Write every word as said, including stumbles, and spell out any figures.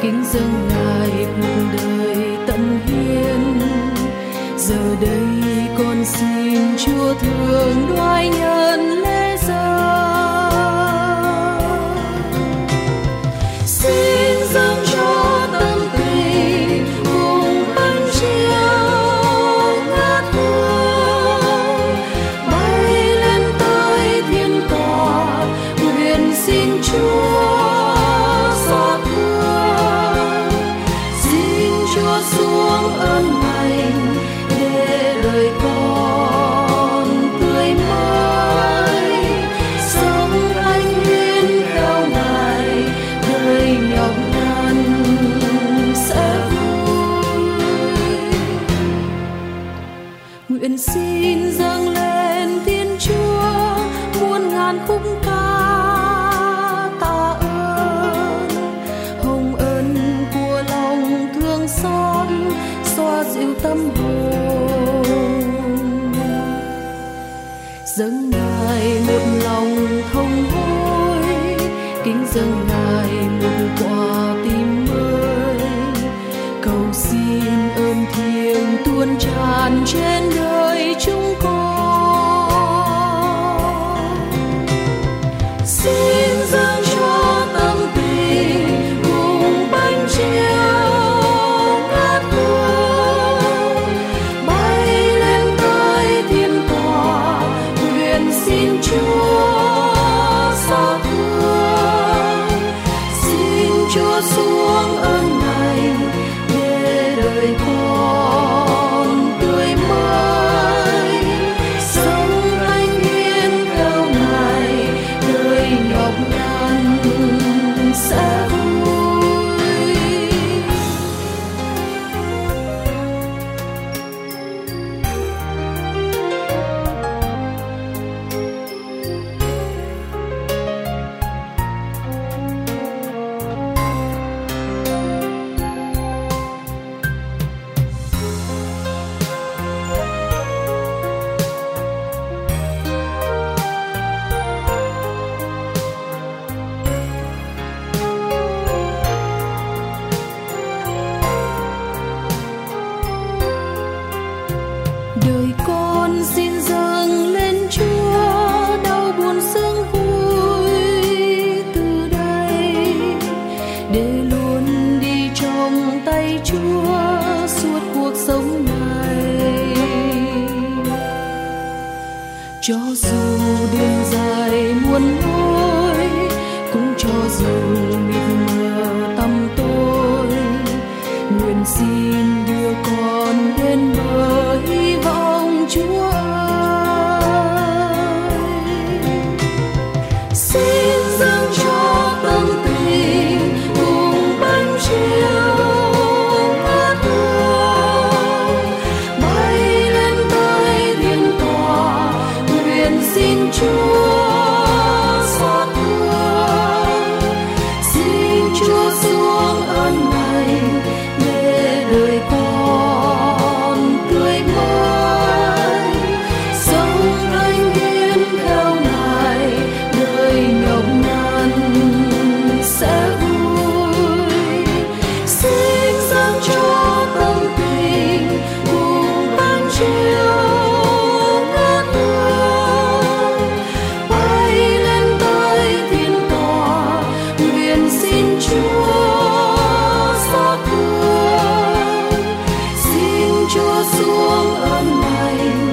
kính dâng Ngài cuộc đời tận hiến. Giờ đây con xin Chúa thương đoái nhận lễ dâng, xin dâng cho tâm tình cùng bánh chiều ngát hương, bay lên tới thiên tòa, nguyện xin Chúa xót thương, xin Chúa xuống ơn lành để đời con tươi mới, sống anh hiến theo Ngài, đời nhọc nhằn sẽ vui. Nguyện xin dâng lên Thiên Chúa muôn ngàn khúc ca tạ ơn, hồng ân của lòng thương xót xoa dịu tâm hồn. Dâng Ngài một lòng thông hối, kính dâng Ngài một quả tim mới, cầu xin ơn thiêng tuôn tràn trên đời chúng con. Xin dâng cho tâm tình cùng bánh chiều ngát hương, bay lên tới thiên tòa, nguyện xin Chúa xót thương, xin Chúa xuống ơn lành để đời con tươi mới, sống anh hiến theo Ngài, đời nhọc nhằn sẽ vui. Đời con xin dâng lên Chúa, đau buồn sướng vui từ đây, để luôn đi trong tay Chúa suốt cuộc sống này. Cho dù đường dài muôn lối, cũng cho dù mịt mờ tăm tối, nguyện xin đưa con đến bờ hy vọng Chúa ơi. Xin dâng cho tâm tình cùng bánh chiều ngát hương, bay lên tới thiên tòa, nguyện xin Chúa xót thương, xin Chúa xuống ơn lành để đời con tươi mới, sống anh hiến theo Ngài, đời nhọc nhằn sẽ vui. Xin dâng cho tâm tình cùng bánh chiều ngát hương, bay lên tới thiên tòa, nguyện xin Chúa xót thương, xin Chúa xuống ơn lành